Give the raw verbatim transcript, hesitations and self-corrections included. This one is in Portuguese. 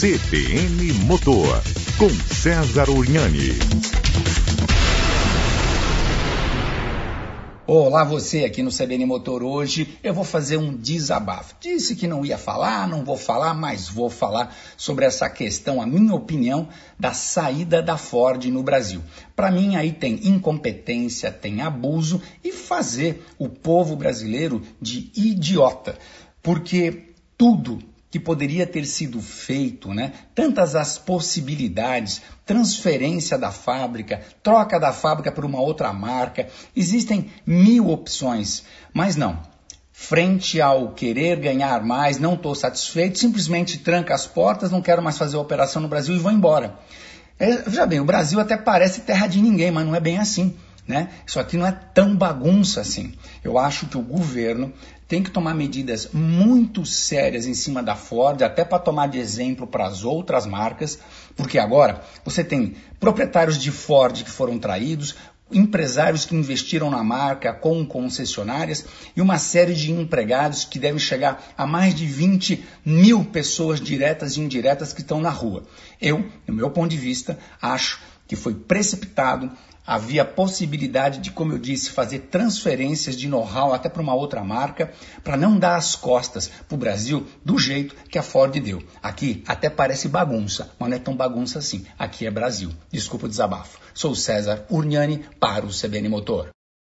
C B N Motor, com César Urnani. Olá, você aqui no C B N Motor. Hoje eu vou fazer um desabafo. Disse que não ia falar, não vou falar, mas vou falar sobre essa questão, a minha opinião, da saída da Ford no Brasil. Para mim aí tem incompetência, tem abuso e fazer o povo brasileiro de idiota. Porque tudo que poderia ter sido feito, né? Tantas as possibilidades, transferência da fábrica, troca da fábrica por uma outra marca, existem mil opções, mas não. Frente ao querer ganhar mais, não estou satisfeito, simplesmente tranca as portas, não quero mais fazer a operação no Brasil e vou embora. É, veja bem, o Brasil até parece terra de ninguém, mas não é bem assim. Né? Isso aqui não é tão bagunça assim. Eu acho que o governo tem que tomar medidas muito sérias em cima da Ford, até para tomar de exemplo para as outras marcas, porque agora você tem proprietários de Ford que foram traídos, empresários que investiram na marca com concessionárias e uma série de empregados que devem chegar a mais de vinte mil pessoas diretas e indiretas que estão na rua. Eu, no meu ponto de vista, acho que foi precipitado. Havia possibilidade de, como eu disse, fazer transferências de know-how até para uma outra marca, para não dar as costas para o Brasil do jeito que a Ford deu. Aqui até parece bagunça, mas não é tão bagunça assim. Aqui é Brasil. Desculpa o desabafo. Sou o César Urnani para o C B N Motor.